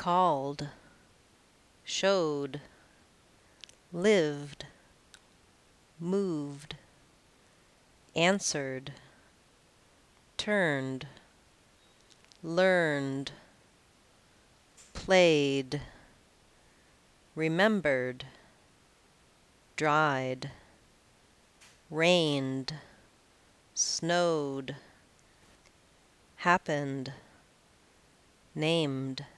called, showed, lived, moved, answered, turned, learned, played, remembered, dried, rained, snowed, happened, named.